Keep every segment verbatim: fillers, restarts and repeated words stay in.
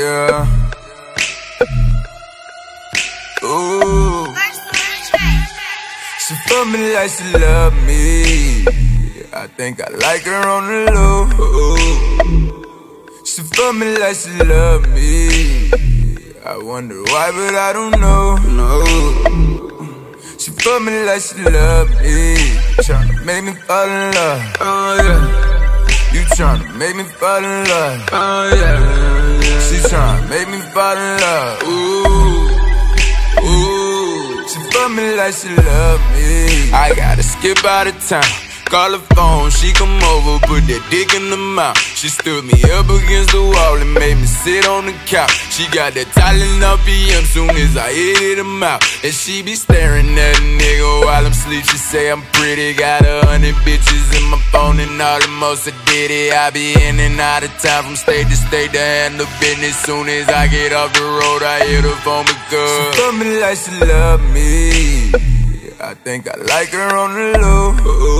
Yeah. Ooh. She fuck me like she love me. I think I like her on the low. She fuck me like she love me. I wonder why, but I don't know. No. She fuck me like she love me. Tryna make me fall in love. Oh yeah. You tryna make me fall in love. Oh yeah. She tryna make me fall in love. Ooh. Ooh. She fuck me like she love me. I gotta skip out of town. Call her phone, she come over, put that dick in the mouth. She stood me up against the wall and made me sit on the couch. She got that Tylenol P M soon as I hit her mouth. And she be staring at a nigga while I'm asleep. She say I'm pretty, got a hundred bitches in my phone and all the most I did it. I be in and out of town from state to state to handle business. Soon as I get off the road, I hit her phone because she fuck me like she love me. I think I like her on the low.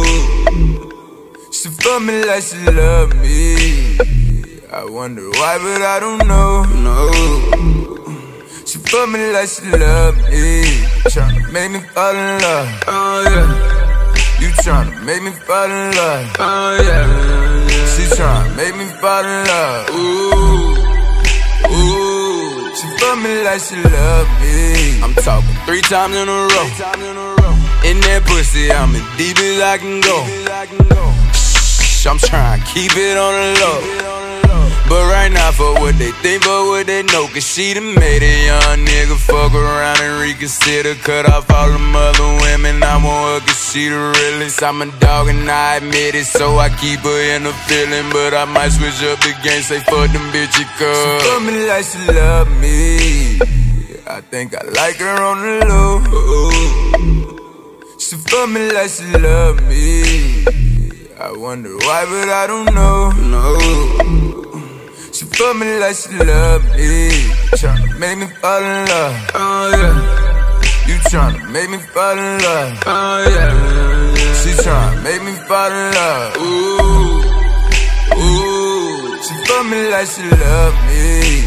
She fuck me like she love me. I wonder why, but I don't know. No. She fuck me like she love me. Tryna make me fall in love. Oh yeah. You tryna make me fall in love. Oh yeah. She tryna make me fall in love. Ooh. Ooh. She fuck me like she love me. I'm talking three times in a row. In that pussy, I'm as deep as I can go. Shh, I'm trying to keep it on the low. But right now, for what they think, but what they know. Cause she done made a young nigga fuck around and reconsider. Cut off all them other women, I want her cause she the realest. I'm a dog and I admit it, so I keep her in the feeling. But I might switch up the game, say fuck them bitches cause she fuck me like she love me. I think I like her on the low. She fuck me like she love me. I wonder why, but I don't know. No. She fuck me like she love me. Tryna make me fall in love. Oh yeah. You tryna make me fall in love. Oh yeah. She tryna make me fall in love. Ooh. Ooh. She fuck me like she love me.